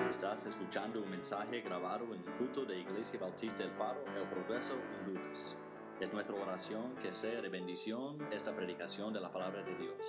Estás escuchando un mensaje grabado en el culto de Iglesia Bautista El Faro, El Progreso, Honduras. Es nuestra oración que sea de bendición esta predicación de la palabra de Dios.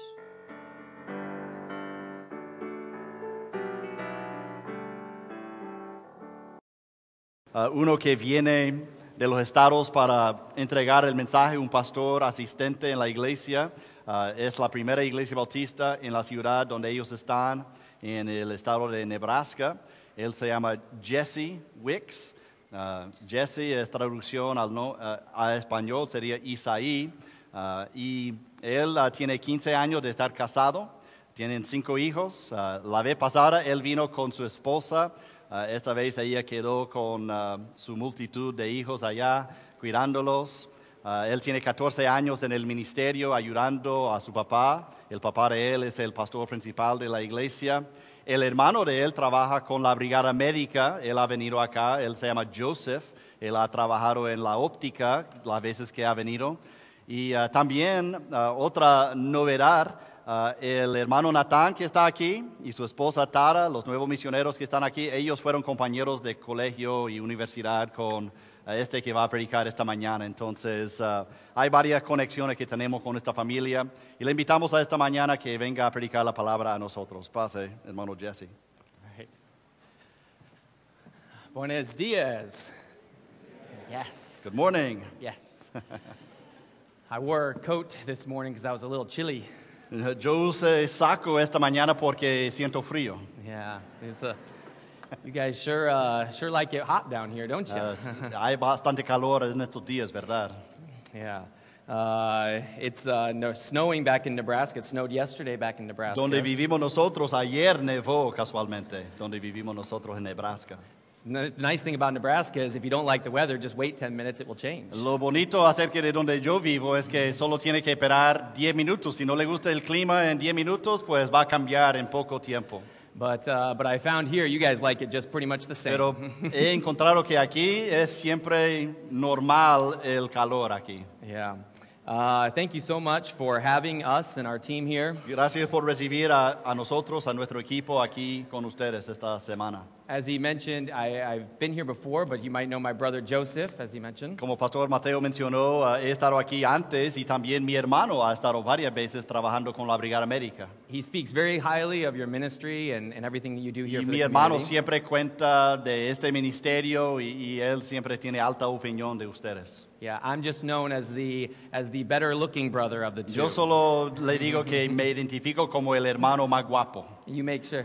Uno que viene de los estados para entregar el mensaje, un pastor asistente en la iglesia. Es la primera iglesia bautista en la ciudad donde ellos están, en el estado de Nebraska. Él se llama Jesse Wicks. Jesse es traducción a español, sería Isaí. Y él tiene 15 años de estar casado. Tienen 5 hijos. La vez pasada él vino con su esposa. Esta vez ella quedó con su multitud de hijos allá, cuidándolos. Él tiene 14 años en el ministerio, ayudando a su papá. El papá de él es el pastor principal de la iglesia. El hermano de él trabaja con la brigada médica. Él ha venido acá. Él se llama Joseph. Él ha trabajado en la óptica las veces que ha venido. Y también otra novedad. El hermano Natán que está aquí y su esposa Tara, los nuevos misioneros que están aquí, ellos fueron compañeros de colegio y universidad con este que va a predicar esta mañana. Entonces hay varias conexiones que tenemos con esta familia y le invitamos a esta mañana que venga a predicar la palabra a nosotros. Pase, hermano Jesse. Right. Buenos dias. Yes. Good morning. Yes. I wore a coat this morning because I was a little chilly. Yo usé saco esta mañana porque siento frío. Yeah, you guys sure like it hot down here, don't you? Hay bastante calor en estos días, ¿verdad? Yeah. It's snowing back in Nebraska. It snowed yesterday back in Nebraska. Donde vivimos nosotros, ayer nevó casualmente, donde vivimos nosotros en Nebraska. The nice thing about Nebraska is if you don't like the weather, just wait 10 minutes, it will change. Lo bonito acerca de donde yo vivo es que solo tiene que esperar 10 minutos. Si no le gusta el clima en 10 minutos, pues va a cambiar en poco tiempo. But I found here you guys like it just pretty much the same. Pero he encontrado que aquí es siempre normal el calor aquí. Yeah. Thank you so much for having us and our team here. Gracias por recibir a nosotros, a nuestro equipo aquí con ustedes esta semana. As he mentioned, I've been here before, but you might know my brother Joseph, as he mentioned. Como Pastor Mateo mencionó, he estado aquí antes y también mi hermano ha estado varias veces trabajando con la Brigada Médica. He speaks very highly of your ministry and everything that you do here Y for mi the hermano community. siempre cuenta de este ministerio y él siempre tiene alta opinión de ustedes. Yeah, I'm just known as the better looking brother of the two. Yo solo le digo que me identifico como el hermano más guapo. You make sure.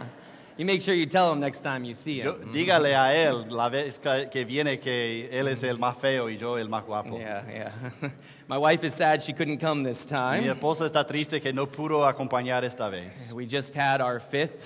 You make sure you tell him next time you see him. Dígale a él la vez que viene que él es el más feo y yo el más guapo. Yeah. My wife is sad she couldn't come this Mi time. esposa está triste que no pudo acompañar esta vez. We just had our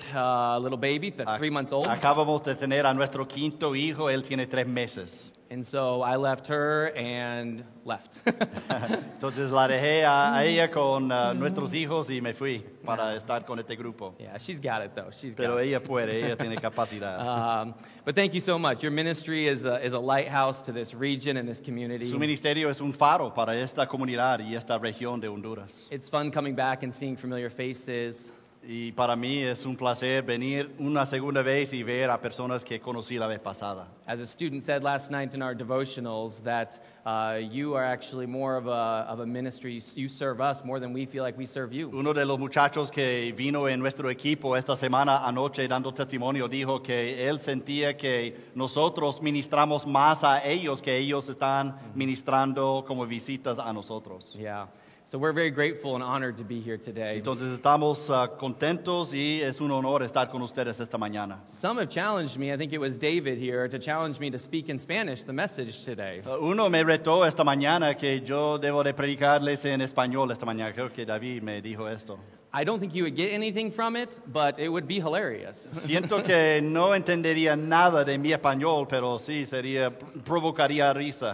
5th little baby that's 3 months old. Acabamos de tener a nuestro quinto hijo, él tiene 3 meses. And so I left her and left. Entonces la dejé a ella con nuestros hijos y me fui para estar con este grupo. Yeah, she's got it though. She's Pero got it. ella puede, ella tiene capacidad. But thank you so much. Your ministry is a lighthouse to this region and this community. Su ministerio es un faro para esta comunidad y esta región de Honduras. It's fun coming back and seeing familiar faces. Y para mí es un placer venir una segunda vez y ver a personas que conocí la vez pasada. As a student said last night in our devotionals, that you are actually more of a ministry. You serve us more than we feel like we serve you. Uno de los muchachos que vino en nuestro equipo esta semana anoche dando testimonio dijo que él sentía que nosotros ministramos más a ellos que ellos están ministrando como visitas a nosotros. Yeah. So we're very grateful and honored to be here today. Entonces estamos contentos y es un honor estar con ustedes esta mañana. Some have challenged me, I think it was David here, to challenge me to speak in Spanish the message today. Uno me retó esta mañana que yo debo de predicarles en español esta mañana. Creo que David me dijo esto. I don't think you would get anything from it, but it would be hilarious. Siento que no entendería nada de mi español, pero sí provocaría risa.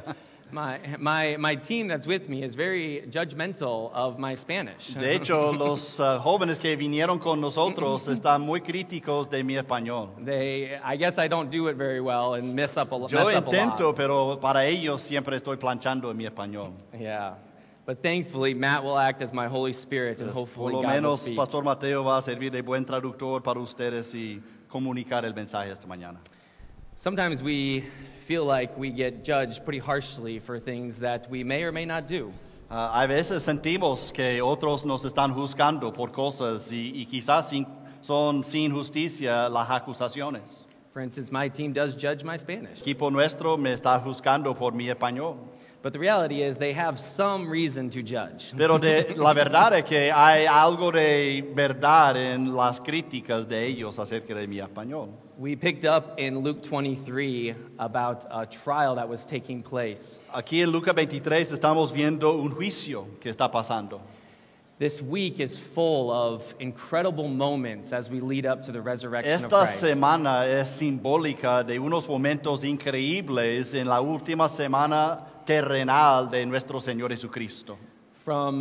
My team that's with me is very judgmental of my Spanish. De hecho, los jóvenes que vinieron con nosotros están muy críticos de mi español. I guess I don't do it very well and mess up a lot. Yo intento, pero para ellos siempre estoy planchando en mi español. Yeah. But thankfully, Matt will act as my Holy Spirit, and Por hopefully lo God will menos speak. Pastor Mateo va a servir de buen traductor para ustedes y comunicar el mensaje esta mañana. Sometimes we feel like we get judged pretty harshly for things that we may or may not do. A veces sentimos que otros nos están juzgando por cosas y quizás son sin justicia las acusaciones. For instance, my team does judge my Spanish. El equipo nuestro me está juzgando por mi español. But the reality is they have some reason to judge. Pero la verdad es que hay algo de verdad en las críticas de ellos acerca de mi español. We picked up in Luke 23 about a trial that was taking place. Aquí en Lucas 23 estamos viendo un juicio que está pasando. This week is full of incredible moments as we lead up to the resurrection of Esta Christ. semana es simbólica de unos momentos increíbles en la última semana terrenal de nuestro Señor Jesucristo. From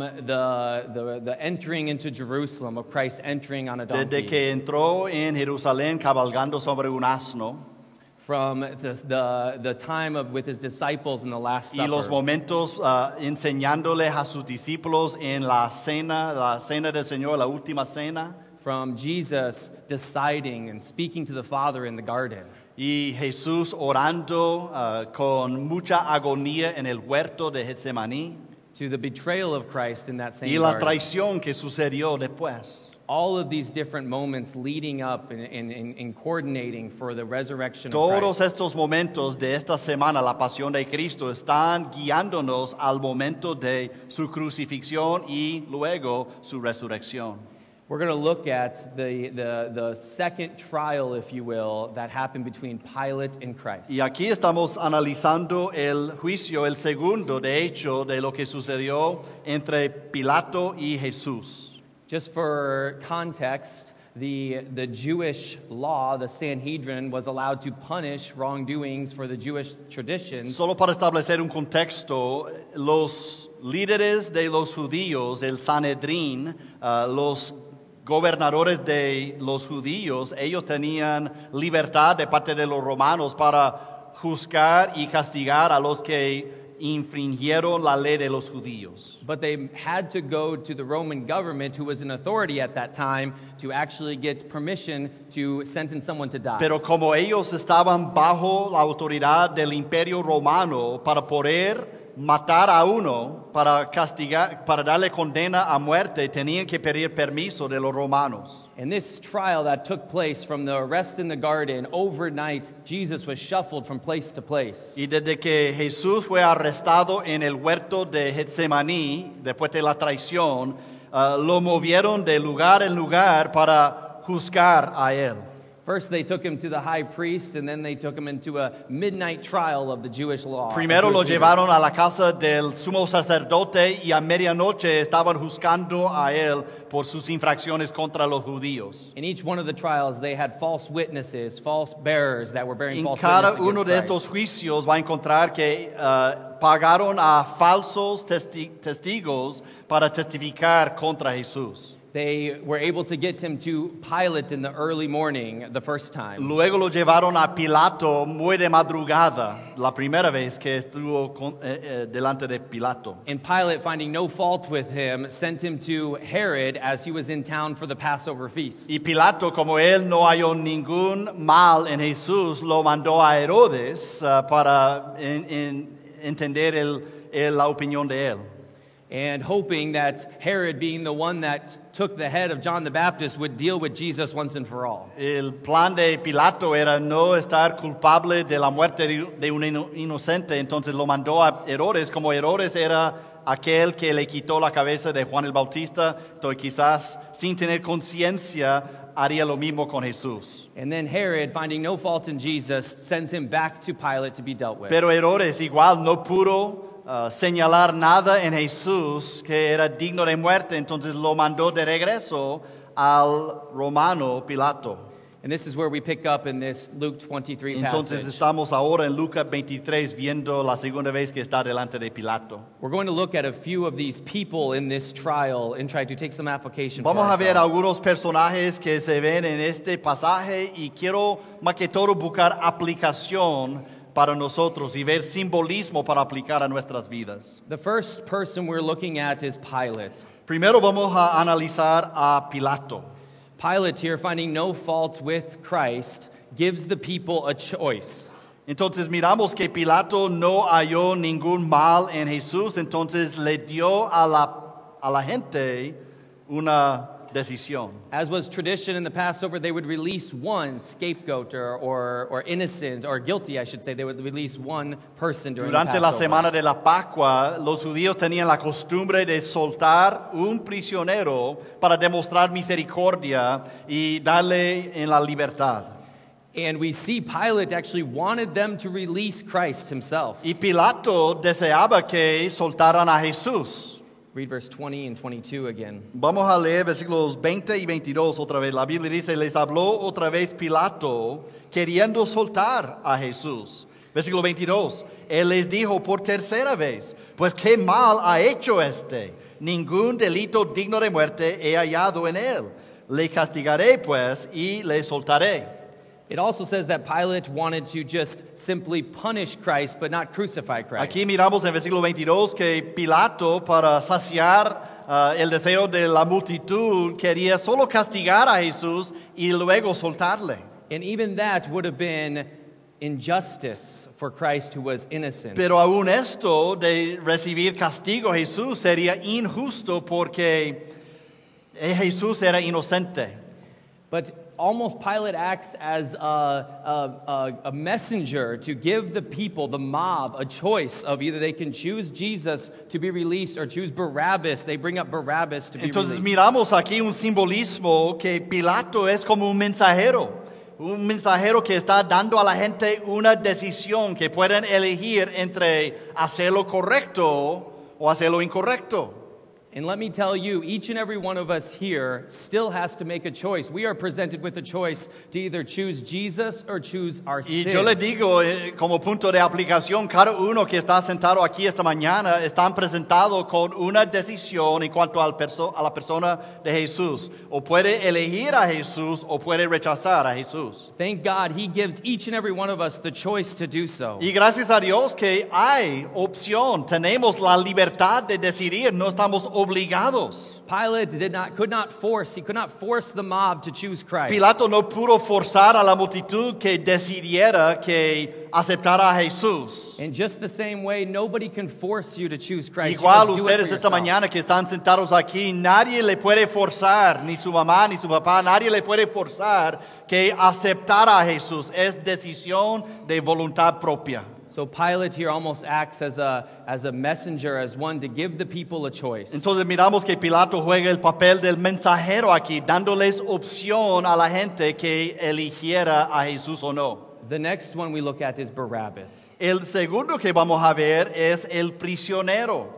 the entering into Jerusalem of Christ entering on a donkey. Desde que entró en Jerusalén cabalgando sobre un asno From the time with his disciples in the Last y los Supper. momentos enseñándole a sus discípulos en la cena del Señor, la última cena. From Jesus deciding and speaking to the Father in the garden. Y Jesús orando con mucha agonía en el huerto de Getsemaní. To the betrayal of Christ in that same Y la garden. traición que sucedió después. All of these different moments leading up and coordinating for the resurrection of Todos Christ. estos momentos de esta semana, la pasión de Cristo, están guiándonos al momento de su crucifixión y luego su resurrección. We're going to look at the second trial, if you will, that happened between Pilate and Christ. Y aquí estamos analizando el juicio, el segundo, de hecho, de lo que sucedió entre Pilato y Jesús. Just for context, the Jewish law, the Sanhedrin, was allowed to punish wrongdoings for the Jewish traditions. Solo para establecer un contexto, los líderes de los judíos, el Sanedrín, los gobernadores de los judíos, ellos tenían libertad de parte de los romanos para juzgar y castigar a los que infringieron la ley de los judíos. But they had to go to the Roman government, who was in authority at that time, to actually get permission to sentence someone to die. Pero como ellos estaban bajo la autoridad del imperio romano para poder matar a uno, para castigar, para darle condena a muerte, tenían que pedir permiso de los romanos. In this trial that took place from the arrest in the garden, overnight, Jesus was shuffled from place to place. Y desde que Jesús fue arrestado en el huerto de Getsemaní, después de la traición, lo movieron de lugar en lugar para juzgar a él. First, they took him to the high priest, and then they took him into a midnight trial of the Jewish law. Primero lo Jewish leaders. llevaron a la casa del sumo sacerdote y a medianoche estaban juzgando a él por sus infracciones contra los judíos. In each one of the trials, they had false witnesses, false bearers that were bearing En false cada witness uno de against estos Christ. juicios va a encontrar que pagaron a falsos testigos para testificar contra Jesús. They were able to get him to Pilate in the early morning the first time. Luego lo llevaron a Pilato muy de madrugada, la primera vez que estuvo delante de Pilato. And Pilate, finding no fault with him, sent him to Herod as he was in town for the Passover feast. Y Pilato, como él no halló ningún mal en Jesús, lo mandó a Herodes para entender la opinión de él. And hoping that Herod, being the one that took the head of John the Baptist, would deal with Jesus once and for all. El plan de Pilato era no estar culpable de la muerte de un inocente, entonces lo mandó a Herodes, como Herodes era aquel que le quitó la cabeza de Juan el Bautista, entonces quizás sin tener conciencia haría lo mismo con Jesús. And then Herod, finding no fault in Jesus, sends him back to Pilate to be dealt with. Pero Herodes igual no pudo señalar nada en Jesús que era digno de muerte, entonces lo mandó de regreso al romano Pilato. And this is where we pick up in this Luke 23 Entonces passage. estamos ahora en Lucas 23 viendo la segunda vez que está delante de Pilato. We're going to look at a few of these people in this trial and try to take some application for Vamos a ver ourselves. algunos personajes que se ven en este pasaje y quiero más que todo buscar aplicación para nosotros y ver simbolismo para aplicar a nuestras vidas. The first person we're looking at is Pilate. Primero vamos a analizar a Pilato. Pilate here, finding no fault with Christ, gives the people a choice. Entonces miramos que Pilato no halló ningún mal en Jesús, entonces le dio a la gente una decisión. As was tradition in the Passover, they would release one scapegoat or innocent or guilty, I should say. They would release one person during Durante the la Passover. semana de la Pascua, los judíos tenían la costumbre de soltar un prisionero para demostrar misericordia y darle en la libertad. And we see Pilate actually wanted them to release Christ himself. Y Pilato deseaba que soltaran a Jesús. Read verse 20 and 22 again. Vamos a leer versículos 20 y 22 otra vez. La Biblia dice, les habló otra vez Pilato queriendo soltar a Jesús. Versículo 22, él les dijo por tercera vez, pues qué mal ha hecho este. Ningún delito digno de muerte he hallado en él. Le castigaré pues y le soltaré. It also says that Pilate wanted to just simply punish Christ but not crucify Christ. Aquí miramos en versículo 22 que Pilato, para saciar el deseo de la multitud, quería solo castigar a Jesús y luego soltarle. And even that would have been injustice for Christ who was innocent. Pero aún esto de recibir castigo a Jesús sería injusto porque Jesús era inocente. But almost Pilate acts as a messenger to give the people, the mob, a choice of either they can choose Jesus to be released or choose Barabbas. They bring up Barabbas to be Entonces released. miramos aquí un simbolismo que Pilato es como un mensajero que está dando a la gente una decisión que pueden elegir entre hacer lo correcto o hacer lo incorrecto. And let me tell you, each and every one of us here still has to make a choice. We are presented with a choice to either choose Jesus or choose our Y sin. yo le digo, como punto de aplicación, cada uno que está sentado aquí esta mañana están presentados con una decisión en cuanto a la persona de Jesús. O puede elegir a Jesús o puede rechazar a Jesús. Thank God he gives each and every one of us the choice to do so. Y gracias a Dios que hay opción, tenemos la libertad de decidir, no estamos obligados. Pilate could not force the mob to choose Christ. Pilato no pudo forzar a la multitud que decidiera que aceptara a Jesús. In just the same way, nobody can force you to choose Christ. You Igual must do it ustedes for esta yourself. mañana que están sentados aquí, nadie le puede forzar, ni su mamá, ni su papá, nadie le puede forzar que aceptara a Jesús. Es decisión de voluntad propia. So Pilate here almost acts as a messenger, as one to give the people a choice. Entonces miramos que Pilato juega el papel del mensajero aquí, dándoles opción a la gente que eligiera a Jesús o no. The next one we look at is Barabbas. El segundo que vamos a ver es el prisionero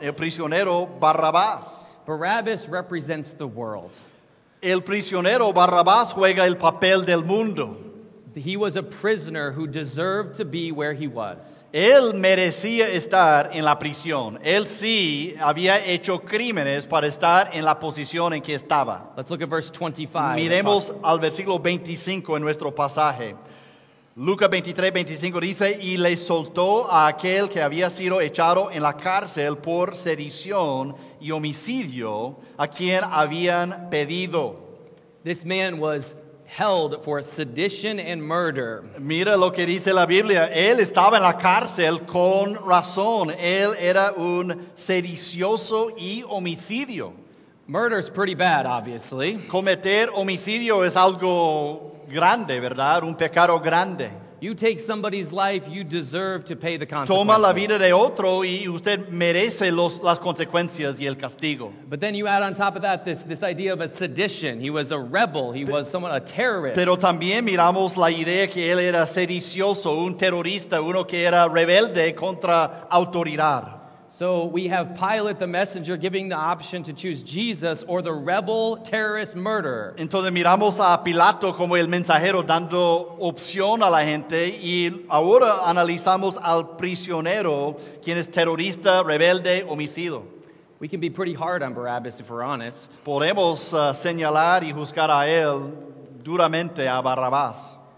Barrabás. Barabbas represents the world. El prisionero Barrabás juega el papel del mundo. He was a prisoner who deserved to be where he was. Él merecía estar en la prisión. Él sí había hecho crímenes para estar en la posición en que estaba. Let's look at verse 25. Miremos al versículo 25 en nuestro pasaje. Lucas 23, 25 dice, y le soltó a aquel que había sido echado en la cárcel por sedición y homicidio, a quien habían pedido. This man was held for sedition and murder. Mira lo que dice la Biblia. Él estaba en la cárcel con razón. Él era un sedicioso y homicidio. Murder's pretty bad, obviously. Cometer homicidio es algo grande, ¿verdad? Un pecado grande. You take somebody's life, you deserve to pay the consequences. Toma la vida de otro y usted merece las consecuencias y el castigo. But then you add on top of that this idea of a sedition. He was a rebel. He was a terrorist. Pero también miramos la idea que él era sedicioso, un terrorista, uno que era rebelde contra autoridad. So we have Pilate, the messenger, giving the option to choose Jesus or the rebel, terrorist, murderer. Entonces miramos a Pilato como el mensajero dando opción a la gente y ahora analizamos al prisionero, quien es terrorista, rebelde, homicidio. We can be pretty hard on Barabbas if we're honest. Podemos señalar y juzgar a él duramente a Barrabás.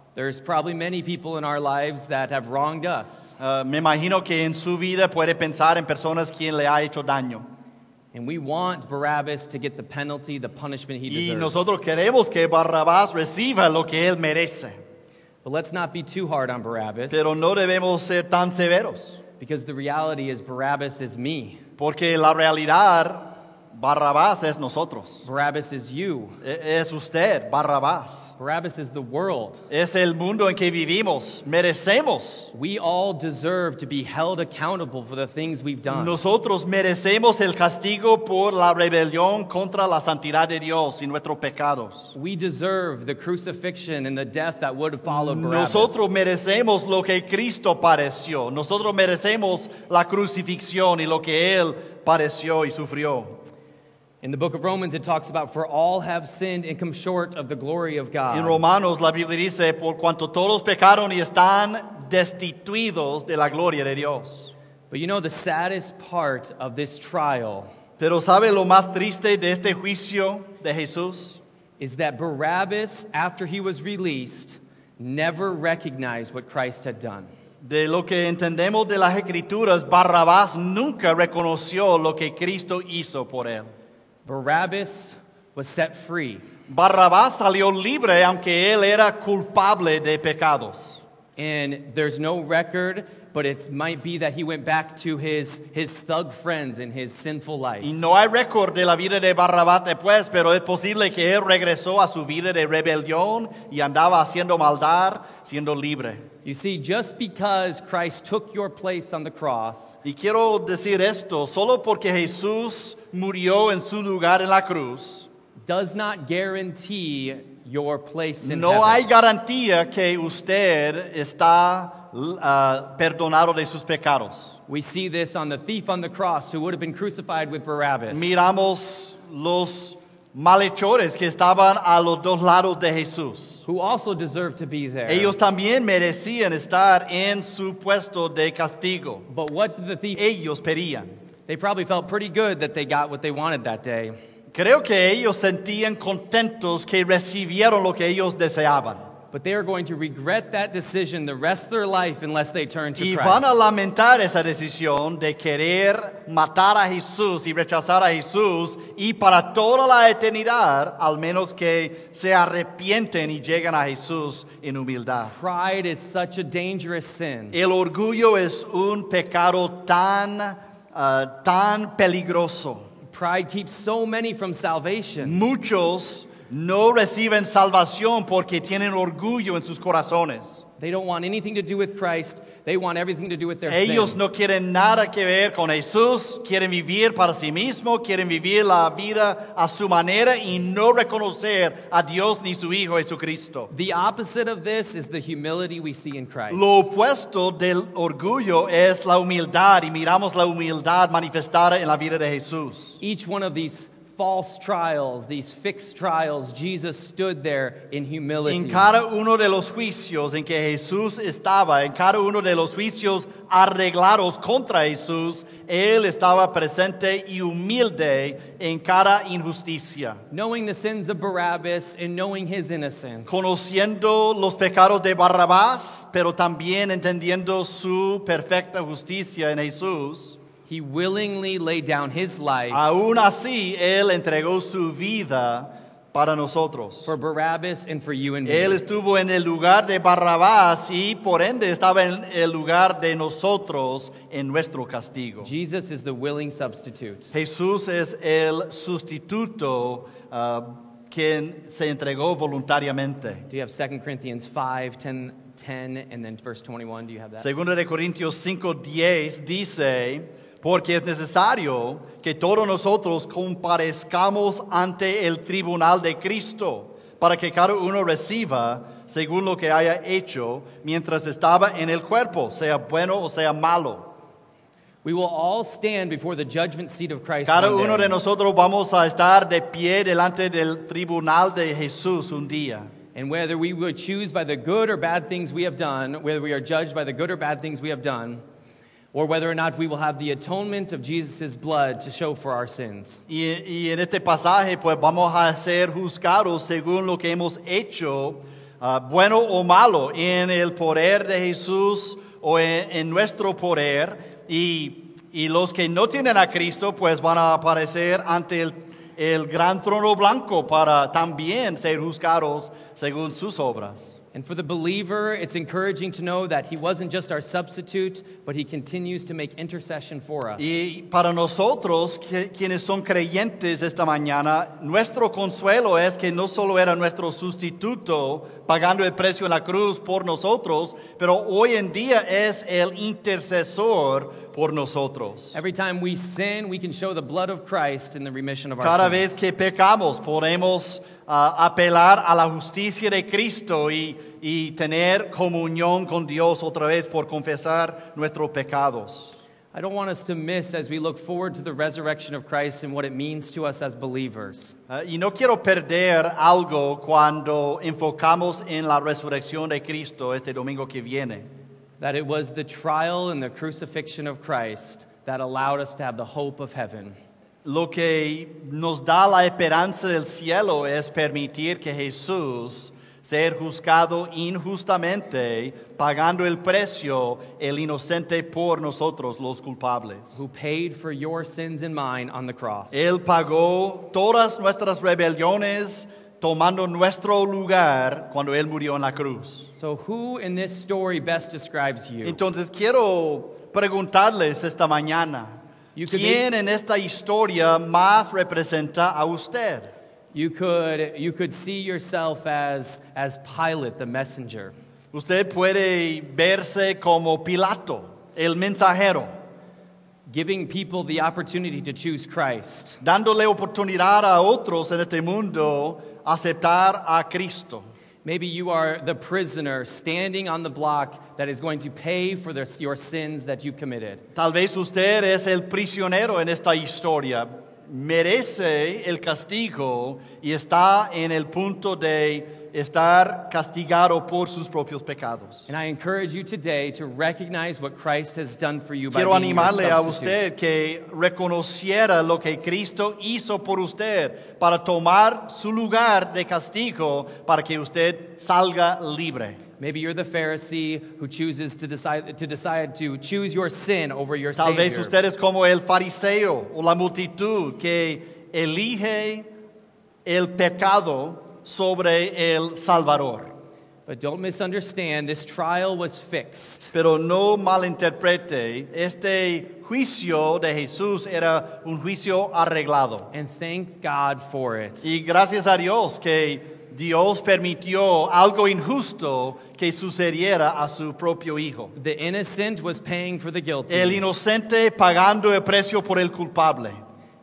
There's probably many people in our lives that have wronged us. Me imagino que en su vida puede pensar en personas quien le ha hecho daño. And we want Barabbas to get the penalty, the punishment he Y deserves. nosotros queremos que Barrabás reciba lo que él merece. But let's not be too hard on Barabbas, Pero no debemos ser tan severos. because the reality is Barabbas is me. Porque la realidad, Barrabás es nosotros. Barabbas is you. Es usted, Barrabás. Barabbas is the world. Es el mundo en que vivimos. Merecemos. We all deserve to be held accountable for the things we've done. Nosotros merecemos el castigo por la rebelión contra la santidad de Dios y nuestros pecados. We deserve the crucifixion and the death that would have followed Barabbas. Nosotros merecemos lo que Cristo padeció. Nosotros merecemos la crucifixión y lo que Él padeció y sufrió. In the book of Romans, it talks about, for all have sinned and come short of the glory of God. En Romanos la Biblia dice, por cuanto todos pecaron y están destituidos de la gloria de Dios. But you know, the saddest part of this trial Pero ¿sabe lo más triste de este juicio de Jesús? is that Barabbas, after he was released, never recognized what Christ had done. De lo que entendemos de las Escrituras, Barrabás nunca reconoció lo que Cristo hizo por él. Barabbas was set free. Barrabás salió libre aunque él era culpable de pecados. And there's no record, but it might be that he went back to his thug friends in his sinful life. Y no hay récord de la vida de Barrabás después, pero es posible que él regresó a su vida de rebelión y andaba haciendo maldad, siendo libre. You see, just because Christ took your place on the cross Y quiero decir esto, solo porque Jesús murió en su lugar en la cruz, does not guarantee your place in no hay heaven. garantía que usted está perdonado de sus pecados. We see this on the thief on the cross who would have been crucified with Barabbas. Miramos los malhechores que estaban a los dos lados de Jesús. Who also deserved to be there. Ellos también merecían estar en su puesto de castigo. But what did the thief? Ellos pedían. They probably felt pretty good that they got what they wanted that day. Creo que ellos sentían contentos que recibieron lo que ellos deseaban. But they are going to regret that decision the rest of their life unless they turn to Y Christ. van a lamentar esa decisión de querer matar a Jesús y rechazar a Jesús y para toda la eternidad, al menos que se arrepienten y lleguen a Jesús en humildad. Pride is such a dangerous sin. El orgullo es un pecado tan peligroso. Pride keeps so many from salvation. Muchos no reciben salvación porque tienen orgullo en sus corazones. They don't want anything to do with Christ. They want everything to do with their Ellos sin. no quieren nada que ver con Jesús, quieren vivir para sí mismos, quieren vivir la vida a su manera y no reconocer a Dios ni su Hijo Jesucristo. The opposite of this is the humility we see in Christ. Lo opuesto del orgullo es la humildad y miramos la humildad manifestada en la vida de Jesús. Each one of these false trials, these fixed trials, Jesus stood there in humility. En cada uno de los juicios en que Jesús estaba, en cada uno de los juicios arreglados contra Jesús, Él estaba presente y humilde en cada injusticia. Knowing the sins of Barabbas and knowing his innocence. Conociendo los pecados de Barrabás, pero también entendiendo su perfecta justicia en Jesús. He willingly laid down his life Aún así, Él entregó su vida para nosotros. for Barabbas and for you and me. Él estuvo en el lugar de Barrabás y por ende estaba en el lugar de nosotros en nuestro castigo. Jesus is the willing substitute. Jesús es el sustituto quien se entregó voluntariamente. Do you have 2 Corinthians 5, 10, and then verse 21? Do you have that? Segunda de Corintios 5:10 dice, porque es necesario que todos nosotros comparezcamos ante el tribunal de Cristo, para que cada uno reciba según lo que haya hecho mientras estaba en el cuerpo, sea bueno o sea malo. We will all stand before the judgment seat of Christ Cada one uno day. de nosotros vamos a estar de pie delante del tribunal de Jesús un día. And whether we would choose by the good or bad things we have done, whether we are judged by the good or bad things we have done, or whether or not we will have the atonement of Jesus' blood to show for our sins. Y en este pasaje pues vamos a ser juzgados según lo que hemos hecho, bueno o malo, en el poder de Jesús o en nuestro poder. Y los que no tienen a Cristo, pues van a aparecer ante el gran trono blanco para también ser juzgados según sus obras. And for the believer, it's encouraging to know that he wasn't just our substitute, but he continues to make intercession for us. Y para nosotros, quienes son creyentes esta mañana, nuestro consuelo es que no solo era nuestro sustituto pagando el precio en la cruz por nosotros, pero hoy en día es el intercesor por nosotros. Every time we sin, we can show the blood of Christ in the remission of our Cada sins. vez que pecamos, podemos apelar a la justicia de Cristo y tener comunión con Dios otra vez por confesar nuestros pecados. I don't want us to miss as we look forward to the resurrection of Christ and what it means to us as believers. Y no quiero perder algo cuando enfocamos en la resurrección de Cristo este domingo que viene. That it was the trial and the crucifixion of Christ that allowed us to have the hope of heaven. Lo que nos da la esperanza del cielo es permitir que Jesús sea juzgado injustamente, pagando el precio, el inocente por nosotros, los culpables. Who paid for your sins and mine on the cross. Él pagó todas nuestras rebeliones, tomando nuestro lugar cuando Él murió en la cruz. So who in this story best describes you? Entonces quiero preguntarles esta mañana, You could ¿quién en esta historia más representa a usted? You could see yourself as Pilate, the messenger. Usted puede verse como Pilato, el mensajero, Giving people the opportunity to choose Christ. dándole oportunidad a otros en este mundo aceptar a Cristo. Maybe you are the prisoner standing on the block that is going to pay for your sins that you've committed. Tal vez usted es el prisionero en esta historia, merece el castigo y está en el punto de estar castigado por sus propios pecados. And I encourage you today to recognize what Christ has done for you by Quiero being your animarle a substitute. usted que reconociera lo que Cristo hizo por usted para tomar su lugar de castigo para que usted salga libre. Maybe you're the Pharisee who chooses to decide to choose your sin over your Tal vez Savior. usted es como el fariseo o la multitud que elige el pecado sobre el Salvador. But don't misunderstand, this trial was fixed. Pero no malinterprete, este juicio de Jesús era un juicio arreglado. And thank God for it. Y gracias a Dios que Dios permitió algo injusto que sucediera a su propio hijo. The innocent was paying for the guilty. El inocente pagando el precio por el culpable.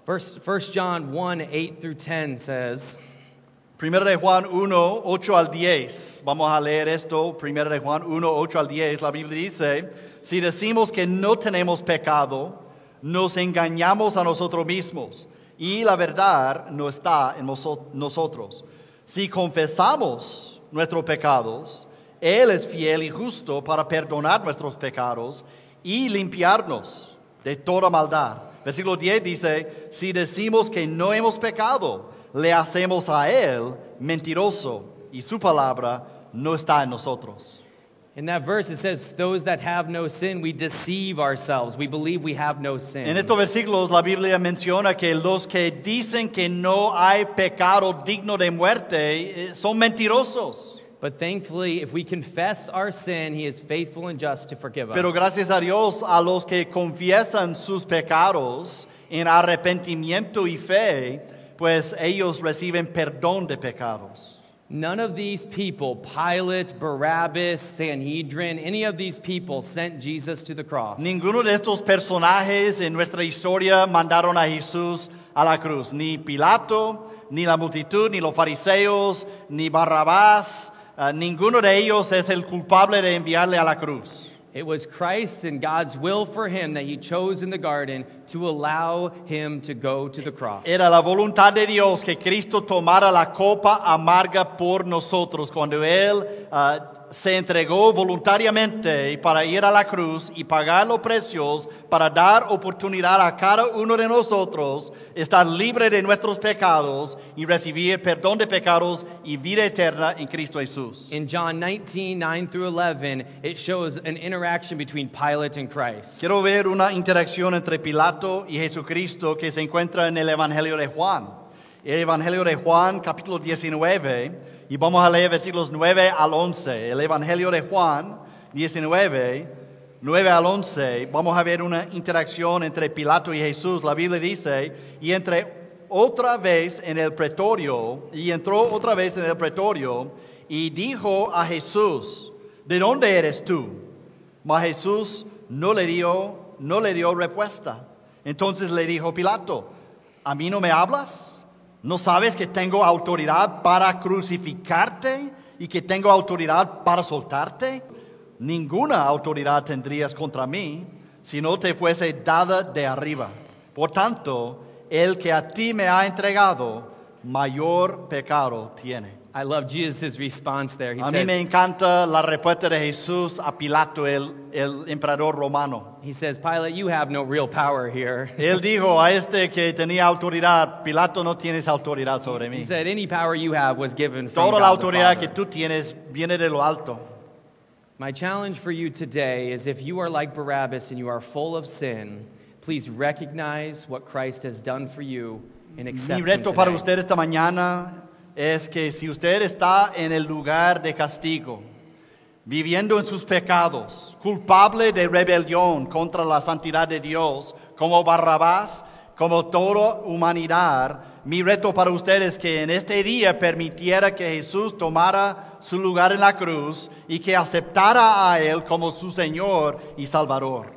1 John 1, 8 through 10 says, 1 de Juan 1, 8 al 10. Vamos a leer esto. 1 de Juan 1, 8 al 10. La Biblia dice, si decimos que no tenemos pecado, nos engañamos a nosotros mismos y la verdad no está en nosotros. Si confesamos nuestros pecados, Él es fiel y justo para perdonar nuestros pecados y limpiarnos de toda maldad. Versículo 10 dice, si decimos que no hemos pecado, le hacemos a Él mentiroso y su palabra no está en nosotros. in that verse it says, those that have no sin, we deceive ourselves. We believe we have no sin. En estos versículos la Biblia menciona que los que dicen que no hay pecado digno de muerte son mentirosos. But thankfully, if we confess our sin, He is faithful and just to forgive us. Pero gracias a Dios, a los que confiesan sus pecados en arrepentimiento y fe, pues ellos reciben perdón de pecados. None of these people, Pilate, Barabbas, Sanhedrin, any of these people sent Jesus to the cross. Ninguno de estos personajes en nuestra historia mandaron a Jesús a la cruz. Ni Pilato, ni la multitud, ni los fariseos, ni Barrabás. Ninguno de ellos es el culpable de enviarle a la cruz. It was Christ and God's will for Him that He chose in the garden to allow Him to go to the cross. Era la voluntad de Dios que Cristo tomara la copa amarga por nosotros cuando Él se entregó voluntariamente para ir a la cruz y pagar los precios para dar oportunidad a cada uno de nosotros estar libre de nuestros pecados y recibir perdón de pecados y vida eterna en Cristo Jesús. In John 19:9 through 11, it shows an interaction between Pilate and Christ. Quiero ver una interacción entre Pilato y Jesucristo que se encuentra en el Evangelio de Juan. El Evangelio de Juan, capítulo 19, y vamos a leer versículos 9 al 11. El Evangelio de Juan 19, 9 al 11, vamos a ver una interacción entre Pilato y Jesús. La Biblia dice, y entró otra vez en el pretorio, y dijo a Jesús, ¿de dónde eres tú? Mas Jesús no le dio respuesta. Entonces le dijo Pilato, ¿a mí no me hablas? ¿No sabes que tengo autoridad para crucificarte y que tengo autoridad para soltarte? Ninguna autoridad tendrías contra mí si no te fuese dada de arriba. Por tanto, el que a ti me ha entregado, mayor pecado tiene. I love Jesus' response there. He A mí me says, encanta la respuesta de Jesús a Pilato, el emperador romano. Pilate, you have no real power here. Él dijo a este que tenía autoridad, Pilato, no tienes autoridad sobre mí. He said, any power you have was given from Toda la God the autoridad Father. que tú tienes viene de lo alto. My challenge for you today is if you are like Barabbas and you are full of sin, please recognize what Christ has done for you and accept Mi him reto para today. usted esta mañana es que si usted está en el lugar de castigo, viviendo en sus pecados, culpable de rebelión contra la santidad de Dios, como Barrabás, como toda humanidad, mi reto para usted es que en este día permitiera que Jesús tomara su lugar en la cruz y que aceptara a Él como su Señor y Salvador.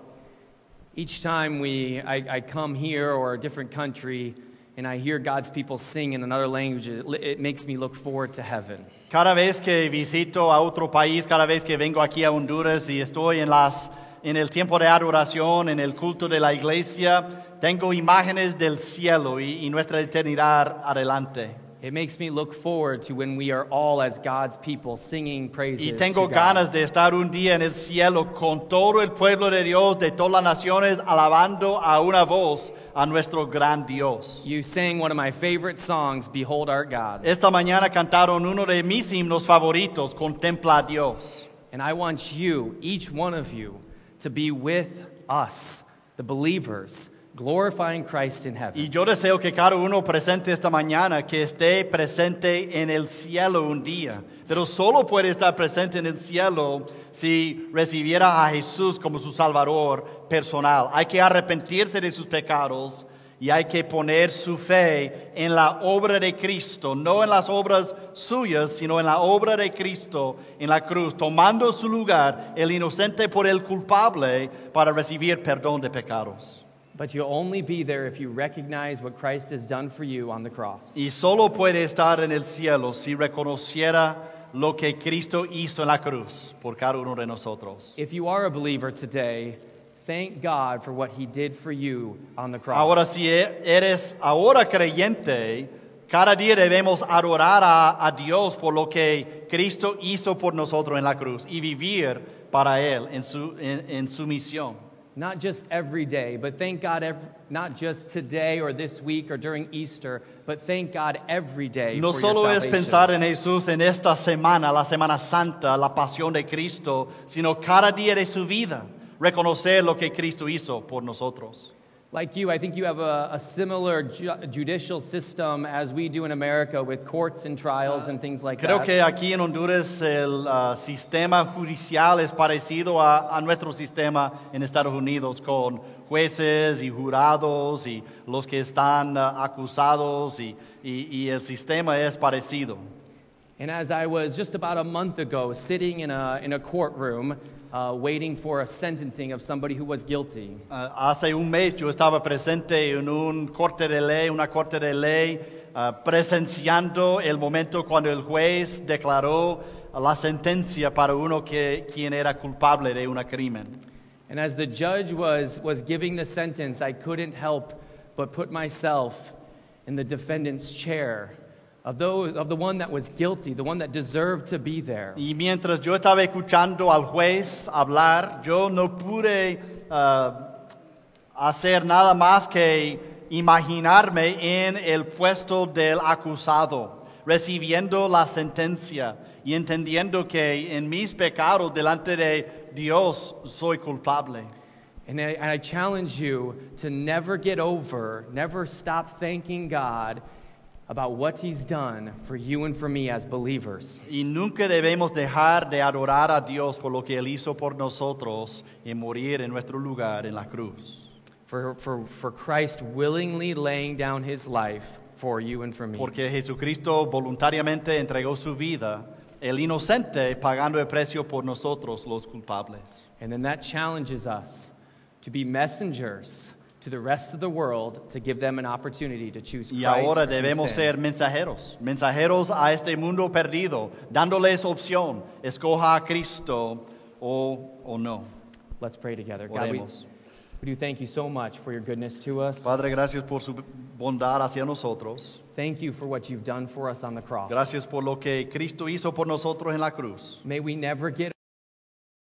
Each time I come here or a different country and I hear God's people sing in another language, it makes me look forward to heaven. Cada vez que visito a otro país, cada vez que vengo aquí a Honduras y estoy en el tiempo de adoración, en el culto de la iglesia, tengo imágenes del cielo y nuestra eternidad adelante. It makes me look forward to when we are all as God's people singing praises Y tengo to God. ganas de estar un día en el cielo con todo el pueblo de Dios, de todas las naciones, alabando a una voz a nuestro gran Dios. You sang one of my favorite songs, Behold Our God. Esta mañana cantaron uno de mis himnos favoritos, Contempla a Dios. And I want you, each one of you, to be with us, the believers, glorifying Christ in heaven. Y yo deseo que cada uno presente esta mañana, que esté presente en el cielo un día. Pero solo puede estar presente en el cielo si recibiera a Jesús como su Salvador personal. Hay que arrepentirse de sus pecados y hay que poner su fe en la obra de Cristo, no en las obras suyas, sino en la obra de Cristo en la cruz, tomando su lugar, el inocente por el culpable, para recibir perdón de pecados. But you'll only be there if you recognize what Christ has done for you on the cross. Y solo puede estar en el cielo si reconociera lo que Cristo hizo en la cruz por cada uno de nosotros. If you are a believer today, thank God for what he did for you on the cross. Ahora, si eres ahora creyente, cada día debemos adorar a Dios por lo que Cristo hizo por nosotros en la cruz y vivir para Él en su misión. Not just every day, but thank God, not just today or this week or during Easter, but thank God every day No for your solo es salvation. pensar en Jesús en esta semana, la Semana Santa, la pasión de Cristo, sino cada día de su vida, reconocer lo que Cristo hizo por nosotros. Like you, I think you have a similar judicial system as we do in America with courts and trials and things like Creo that. que aquí en Honduras el sistema judicial es parecido a nuestro sistema en Estados Unidos, con jueces y jurados y los que están acusados y el sistema es parecido. And as I was just about a month ago sitting in a courtroom waiting for a sentencing of somebody who was guilty, Hace un mes yo estaba presente en una corte de ley, presenciando el momento cuando el juez declaró la sentencia para quien era culpable de un crimen. and as the judge was giving the sentence, I couldn't help but put myself in the defendant's chair of the one that was guilty, the one that deserved to be there. Y mientras yo estaba escuchando al juez hablar, yo no pude hacer nada más que imaginarme en el puesto del acusado, recibiendo la sentencia y entendiendo que en mis pecados delante de Dios soy culpable. And I challenge you to never never stop thanking God about what He's done for you and for me as believers. Y nunca debemos dejar de adorar a Dios por lo que Él hizo por nosotros y morir en nuestro lugar en la cruz. For Christ willingly laying down His life for you and for me. Porque Jesucristo voluntariamente entregó su vida, el inocente pagando el precio por nosotros los culpables. And then that challenges us to be messengers to the rest of the world to give them an opportunity to choose Christ. Y ahora or to debemos sin. ser mensajeros a este mundo perdido, dándoles opción, escoja a Cristo o no. Let's pray together. God, Oremos. we do thank you so much for your goodness to us. Padre, gracias por su bondad hacia nosotros. Thank you for what you've done for us on the cross. Gracias por lo que Cristo hizo por nosotros en la cruz. May we never get